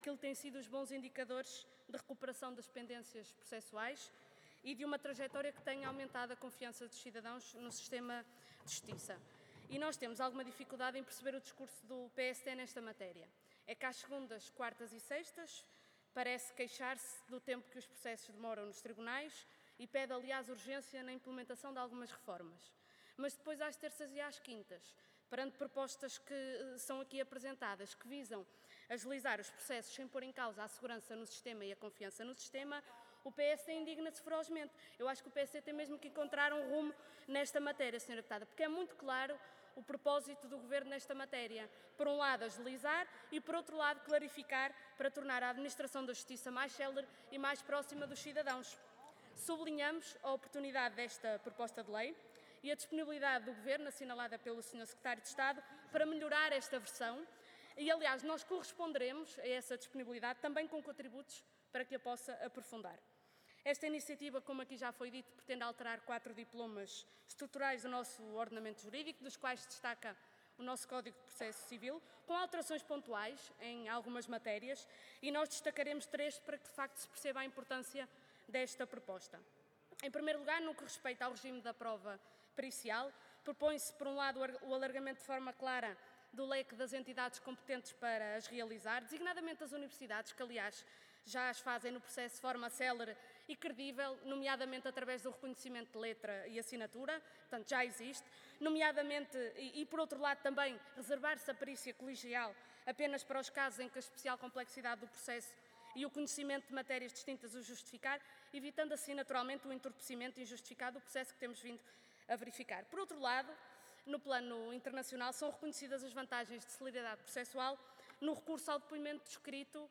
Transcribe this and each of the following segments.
aquilo que têm sido os bons indicadores de recuperação das pendências processuais e de uma trajetória que tenha aumentado a confiança dos cidadãos no sistema de justiça. E nós temos alguma dificuldade em perceber o discurso do PSD nesta matéria. É que às segundas, quartas e sextas parece queixar-se do tempo que os processos demoram nos tribunais e pede, aliás, urgência na implementação de algumas reformas. Mas depois, às terças e às quintas, perante propostas que são aqui apresentadas, que visam agilizar os processos sem pôr em causa a segurança no sistema e a confiança no sistema, o PSD indigna-se ferozmente. Eu acho que o PSD tem mesmo que encontrar um rumo nesta matéria, Sra. Deputada, porque é muito claro o propósito do Governo nesta matéria. Por um lado, agilizar e, por outro lado, clarificar para tornar a administração da Justiça mais célere e mais próxima dos cidadãos. Sublinhamos a oportunidade desta proposta de lei e a disponibilidade do Governo, assinalada pelo Sr. Secretário de Estado, para melhorar esta versão e, aliás, nós corresponderemos a essa disponibilidade também com contributos para que a possa aprofundar. Esta iniciativa, como aqui já foi dito, pretende alterar 4 diplomas estruturais do nosso ordenamento jurídico, dos quais se destaca o nosso Código de Processo Civil, com alterações pontuais em algumas matérias, e nós destacaremos 3 para que, de facto, se perceba a importância desta proposta. Em primeiro lugar, no que respeita ao regime da prova pericial, propõe-se, por um lado, o alargamento de forma clara do leque das entidades competentes para as realizar, designadamente as universidades, que, aliás, já as fazem no processo de forma célere e credível, nomeadamente através do reconhecimento de letra e assinatura, portanto, já existe, nomeadamente, e por outro lado também, reservar-se a perícia colegial apenas para os casos em que a especial complexidade do processo e o conhecimento de matérias distintas o justificar, evitando assim, naturalmente, o entorpecimento injustificado do processo que temos vindo a verificar. Por outro lado, no plano internacional, são reconhecidas as vantagens de celeridade processual no recurso ao depoimento escrito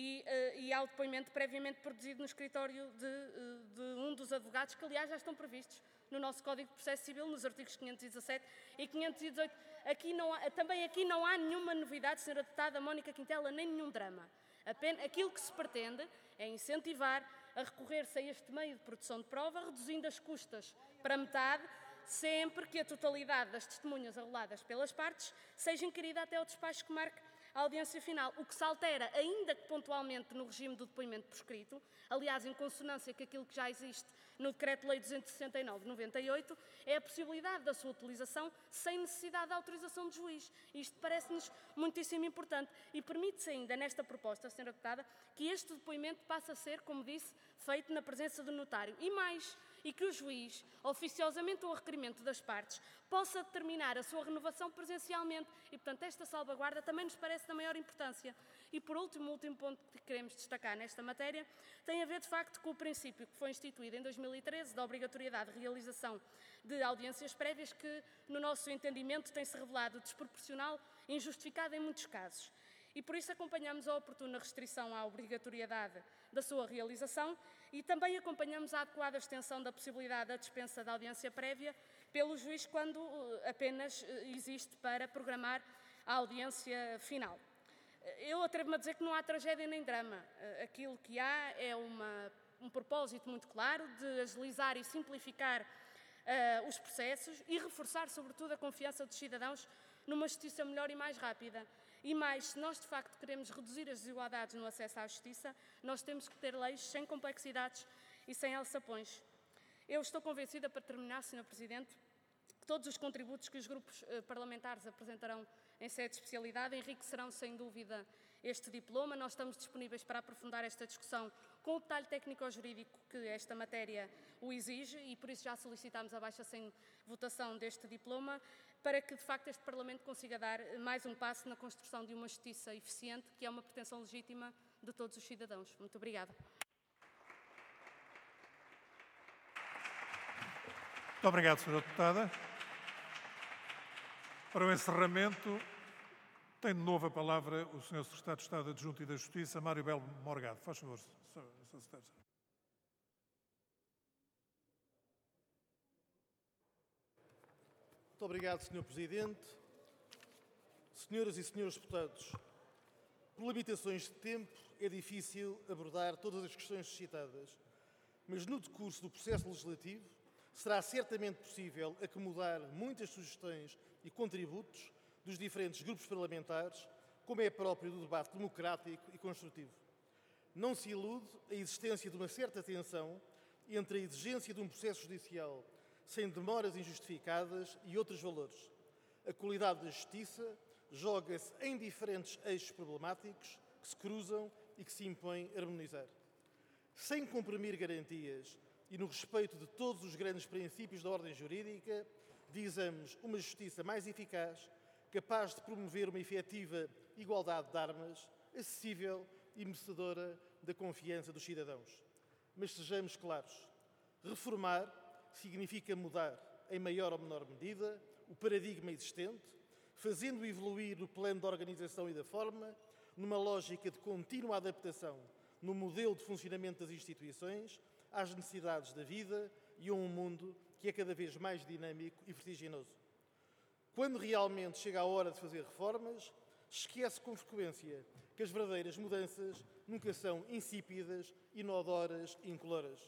e ao depoimento previamente produzido no escritório de um dos advogados, que, aliás, já estão previstos no nosso Código de Processo Civil, nos artigos 517 e 518. Também aqui não há nenhuma novidade, Sra. Deputada Mónica Quintela, nem nenhum drama. Aquilo que se pretende é incentivar a recorrer-se a este meio de produção de prova, reduzindo as custas para metade, sempre que a totalidade das testemunhas arroladas pelas partes seja inquirida até ao despacho que marque a audiência final, o que se altera, ainda que pontualmente, no regime do depoimento por escrito, aliás, em consonância com aquilo que já existe no Decreto-Lei 269/98, é a possibilidade da sua utilização sem necessidade de autorização de juiz. Isto parece-nos muitíssimo importante e permite-se ainda, nesta proposta, Sra. Deputada, que este depoimento passe a ser, como disse, feito na presença do notário. E mais, e que o juiz, oficiosamente ou a requerimento das partes, possa determinar a sua renovação presencialmente. E, portanto, esta salvaguarda também nos parece da maior importância. E, por último, o último ponto que queremos destacar nesta matéria tem a ver, de facto, com o princípio que foi instituído em 2013 da obrigatoriedade de realização de audiências prévias, que, no nosso entendimento, tem-se revelado desproporcional e injustificado em muitos casos. E por isso acompanhamos a oportuna restrição à obrigatoriedade da sua realização e também acompanhamos a adequada extensão da possibilidade da dispensa da audiência prévia pelo juiz quando apenas existe para programar a audiência final. Eu atrevo-me a dizer que não há tragédia nem drama. Aquilo que há é um propósito muito claro de agilizar e simplificar os processos e reforçar, sobretudo, a confiança dos cidadãos numa justiça melhor e mais rápida. E mais, se nós de facto queremos reduzir as desigualdades no acesso à justiça, nós temos que ter leis sem complexidades e sem alçapões. Eu estou convencida, para terminar, Sr. Presidente, que todos os contributos que os grupos parlamentares apresentarão em sede de especialidade enriquecerão, sem dúvida, este diploma. Nós estamos disponíveis para aprofundar esta discussão com o detalhe técnico-jurídico que esta matéria o exige e, por isso, já solicitámos a baixa sem votação deste diploma para que, de facto, este Parlamento consiga dar mais um passo na construção de uma justiça eficiente, que é uma pretensão legítima de todos os cidadãos. Muito obrigada. Muito obrigado, Sra. Deputada. Para o encerramento, tem de novo a palavra o Sr. Secretário de Estado Adjunto e da Justiça, Mário Belo Morgado. Faz favor, Sr. Secretário. Muito obrigado, Sr. Presidente. Senhoras e senhores deputados, por limitações de tempo é difícil abordar todas as questões suscitadas, mas no decurso do processo legislativo será certamente possível acomodar muitas sugestões e contributos dos diferentes grupos parlamentares como é próprio do debate democrático e construtivo. Não se ilude a existência de uma certa tensão entre a exigência de um processo judicial sem demoras injustificadas e outros valores. A qualidade da justiça joga-se em diferentes eixos problemáticos que se cruzam e que se impõe harmonizar. Sem comprimir garantias e no respeito de todos os grandes princípios da ordem jurídica, visamos uma justiça mais eficaz, capaz de promover uma efetiva igualdade de armas, acessível e merecedora da confiança dos cidadãos. Mas sejamos claros, reformar significa mudar, em maior ou menor medida, o paradigma existente, fazendo evoluir o plano da organização e da forma, numa lógica de contínua adaptação no modelo de funcionamento das instituições, às necessidades da vida e a um mundo que é cada vez mais dinâmico e vertiginoso. Quando realmente chega a hora de fazer reformas, esquece com frequência que as verdadeiras mudanças nunca são insípidas, inodoras e incoloras.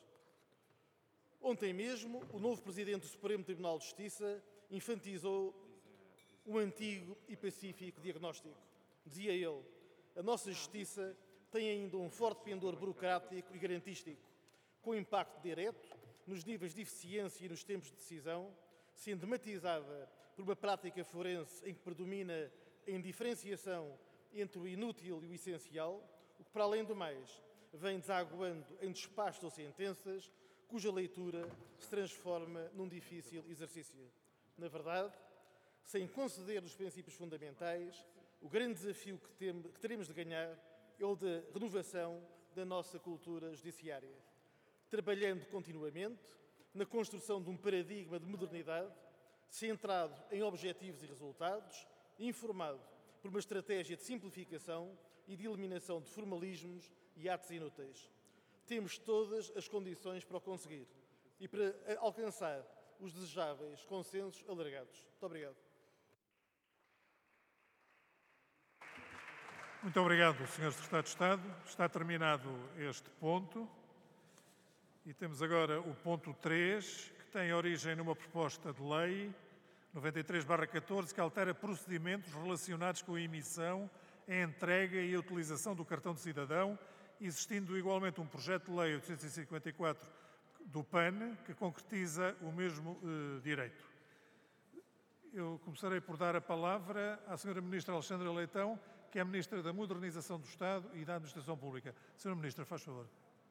Ontem mesmo, o novo Presidente do Supremo Tribunal de Justiça enfatizou um antigo e pacífico diagnóstico. Dizia ele, a nossa justiça tem ainda um forte pendor burocrático e garantístico, com impacto direto nos níveis de eficiência e nos tempos de decisão, sendo matizada por uma prática forense em que predomina a indiferenciação entre o inútil e o essencial, o que, para além do mais, vem desaguando em despachos ou sentenças cuja leitura se transforma num difícil exercício. Na verdade, sem conceder os princípios fundamentais, o grande desafio que teremos de ganhar é o da renovação da nossa cultura judiciária, trabalhando continuamente na construção de um paradigma de modernidade centrado em objetivos e resultados, informado por uma estratégia de simplificação e de eliminação de formalismos e atos inúteis. Temos todas as condições para o conseguir e para alcançar os desejáveis consensos alargados. Muito obrigado. Muito obrigado, Sr. Secretário de Estado. Está terminado este ponto. E temos agora o ponto 3, que tem origem numa proposta de lei 93/14, que altera procedimentos relacionados com a emissão, a entrega e a utilização do cartão de cidadão, existindo igualmente um projeto de lei 854 do PAN, que concretiza o mesmo direito. Eu começarei por dar a palavra à Sra. Ministra Alexandra Leitão, que é Ministra da Modernização do Estado e da Administração Pública. Sra. Ministra, faz favor.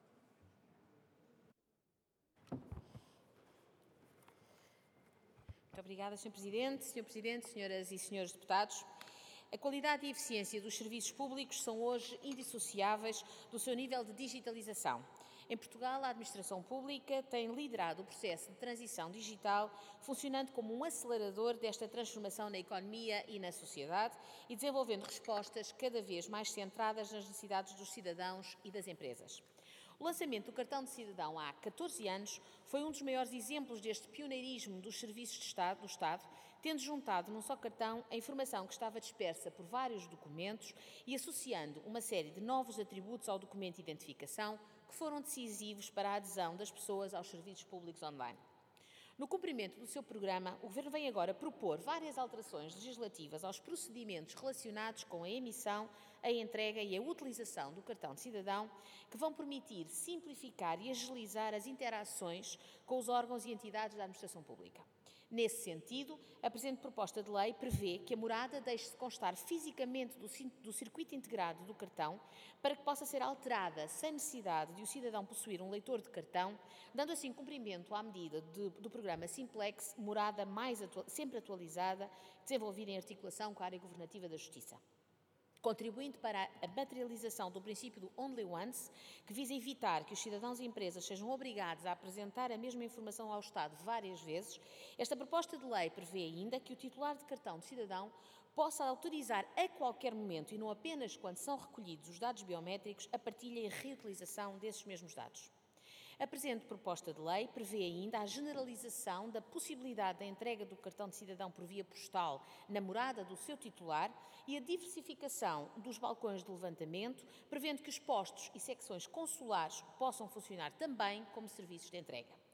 Muito obrigada, Sr. Presidente. Sr. Presidente, senhoras e senhores deputados, a qualidade e a eficiência dos serviços públicos são hoje indissociáveis do seu nível de digitalização. Em Portugal, a administração pública tem liderado o processo de transição digital, funcionando como um acelerador desta transformação na economia e na sociedade e desenvolvendo respostas cada vez mais centradas nas necessidades dos cidadãos e das empresas. O lançamento do cartão de cidadão há 14 anos foi um dos maiores exemplos deste pioneirismo dos serviços de Estado, do Estado, tendo juntado num só cartão a informação que estava dispersa por vários documentos e associando uma série de novos atributos ao documento de identificação que foram decisivos para a adesão das pessoas aos serviços públicos online. No cumprimento do seu programa, o Governo vem agora propor várias alterações legislativas aos procedimentos relacionados com a emissão, a entrega e a utilização do cartão de cidadão, que vão permitir simplificar e agilizar as interações com os órgãos e entidades da administração pública. Nesse sentido, a presente proposta de lei prevê que a morada deixe de constar fisicamente do circuito integrado do cartão para que possa ser alterada sem necessidade de o cidadão possuir um leitor de cartão, dando assim cumprimento à medida do programa Simplex, morada sempre atualizada, desenvolvida em articulação com a área governativa da Justiça, contribuindo para a materialização do princípio do Only Once, que visa evitar que os cidadãos e empresas sejam obrigados a apresentar a mesma informação ao Estado várias vezes. Esta proposta de lei prevê ainda que o titular de cartão de cidadão possa autorizar a qualquer momento, e não apenas quando são recolhidos os dados biométricos, a partilha e reutilização desses mesmos dados. A presente proposta de lei prevê ainda a generalização da possibilidade da entrega do cartão de cidadão por via postal na morada do seu titular e a diversificação dos balcões de levantamento, prevendo que os postos e secções consulares possam funcionar também como serviços de entrega.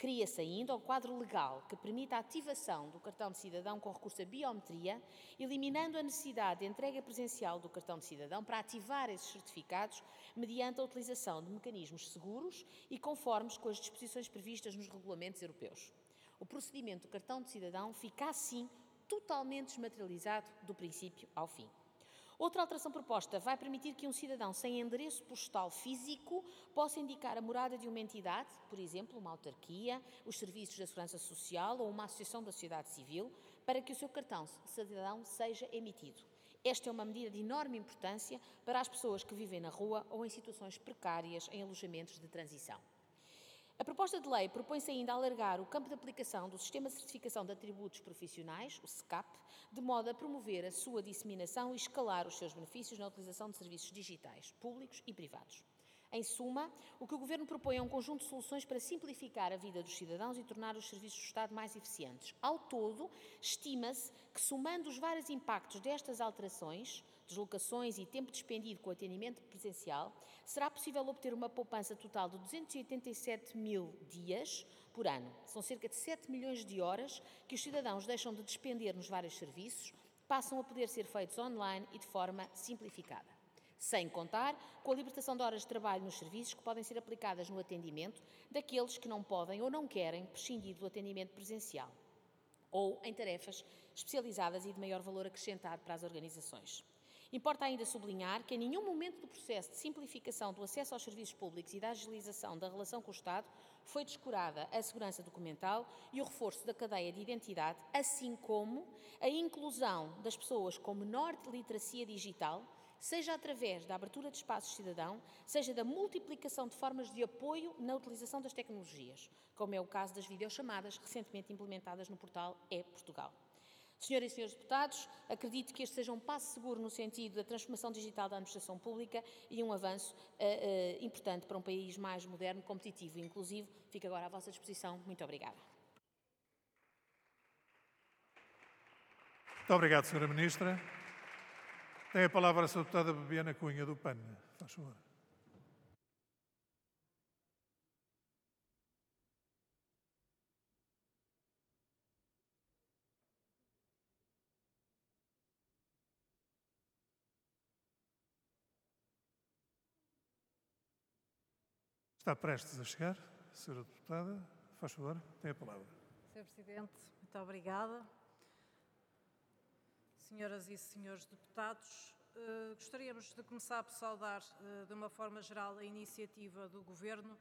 Cria-se ainda o quadro legal que permite a ativação do cartão de cidadão com recurso a biometria, eliminando a necessidade de entrega presencial do cartão de cidadão para ativar esses certificados mediante a utilização de mecanismos seguros e conformes com as disposições previstas nos regulamentos europeus. O procedimento do cartão de cidadão fica assim totalmente desmaterializado do princípio ao fim. Outra alteração proposta vai permitir que um cidadão sem endereço postal físico possa indicar a morada de uma entidade, por exemplo, uma autarquia, os serviços da Segurança Social ou uma associação da sociedade civil, para que o seu cartão de cidadão seja emitido. Esta é uma medida de enorme importância para as pessoas que vivem na rua ou em situações precárias em alojamentos de transição. A proposta de lei propõe-se ainda a alargar o campo de aplicação do Sistema de Certificação de Atributos Profissionais, o SCAP, de modo a promover a sua disseminação e escalar os seus benefícios na utilização de serviços digitais, públicos e privados. Em suma, o que o Governo propõe é um conjunto de soluções para simplificar a vida dos cidadãos e tornar os serviços do Estado mais eficientes. Ao todo, estima-se que, somando os vários impactos destas alterações, deslocações e tempo despendido com o atendimento presencial, será possível obter uma poupança total de 287 mil dias por ano. São cerca de 7 milhões de horas que os cidadãos deixam de despender nos vários serviços, passam a poder ser feitos online e de forma simplificada. Sem contar com a libertação de horas de trabalho nos serviços que podem ser aplicadas no atendimento daqueles que não podem ou não querem prescindir do atendimento presencial, ou em tarefas especializadas e de maior valor acrescentado para as organizações. Importa ainda sublinhar que em nenhum momento do processo de simplificação do acesso aos serviços públicos e da agilização da relação com o Estado foi descurada a segurança documental e o reforço da cadeia de identidade, assim como a inclusão das pessoas com menor literacia digital, seja através da abertura de espaços cidadão, seja da multiplicação de formas de apoio na utilização das tecnologias, como é o caso das videochamadas recentemente implementadas no portal e-Portugal. Senhoras e senhores deputados, acredito que este seja um passo seguro no sentido da transformação digital da administração pública e um avanço importante para um país mais moderno, competitivo e inclusivo. Fico agora à vossa disposição. Muito obrigada. Muito obrigado, Sra. Ministra. Tem a palavra a Sra. Deputada Bebiana Cunha, do PAN. Faz favor. Está prestes a chegar, Sra. Deputada. Faz favor, tem a palavra. Sr. Presidente, muito obrigada. Senhoras e senhores deputados, gostaríamos de começar por saudar de uma forma geral a iniciativa do Governo,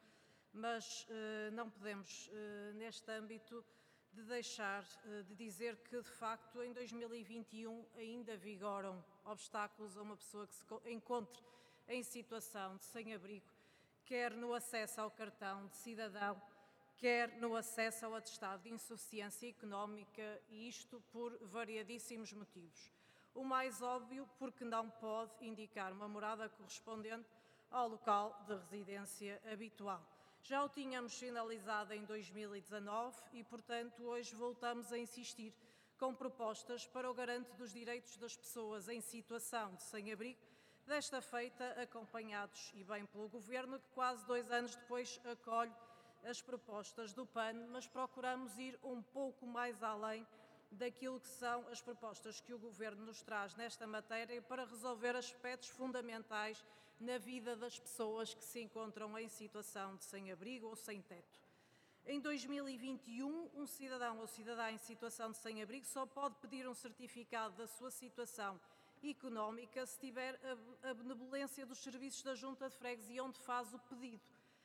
mas não podemos, neste âmbito, de deixar de dizer que, de facto, em 2021 ainda vigoram obstáculos a uma pessoa que se encontre em situação de sem-abrigo, quer no acesso ao cartão de cidadão, quer no acesso ao atestado de insuficiência económica, e isto por variadíssimos motivos. O mais óbvio, porque não pode indicar uma morada correspondente ao local de residência habitual. Já o tínhamos sinalizado em 2019 e, portanto, hoje voltamos a insistir com propostas para o garante dos direitos das pessoas em situação de sem-abrigo, desta feita acompanhados e bem pelo Governo, que quase 2 anos depois acolhe as propostas do PAN, mas procuramos ir um pouco mais além daquilo que são as propostas que o Governo nos traz nesta matéria para resolver aspectos fundamentais na vida das pessoas que se encontram em situação de sem-abrigo ou sem-teto. Em 2021, um cidadão ou cidadã em situação de sem-abrigo só pode pedir um certificado da sua situação económica se tiver a benevolência dos serviços da Junta de Freguesia onde faz o pedido.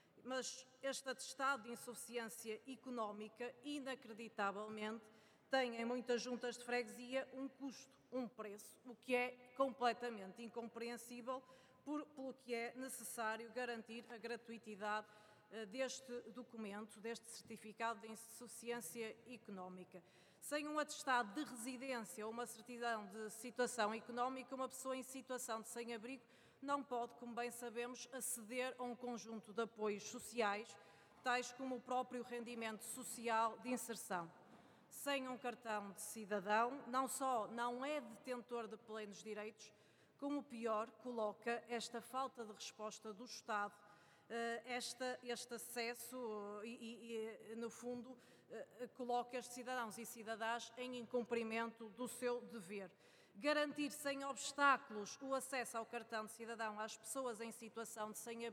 Mas este atestado de insuficiência económica, inacreditavelmente, tem em muitas juntas de freguesia um custo, um preço, o que é completamente incompreensível, pelo que é necessário garantir a gratuitidade deste documento, deste certificado de insuficiência económica. Sem um atestado de residência ou uma certidão de situação económica, uma pessoa em situação de sem-abrigo não pode, como bem sabemos, aceder a um conjunto de apoios sociais, tais como o próprio rendimento social de inserção. Sem um cartão de cidadão, não só não é detentor de plenos direitos, como pior, coloca esta falta de resposta do Estado este acesso no fundo, coloca estes cidadãos e cidadãs em incumprimento do seu dever. Garantir sem obstáculos o acesso ao cartão de cidadão às pessoas em situação de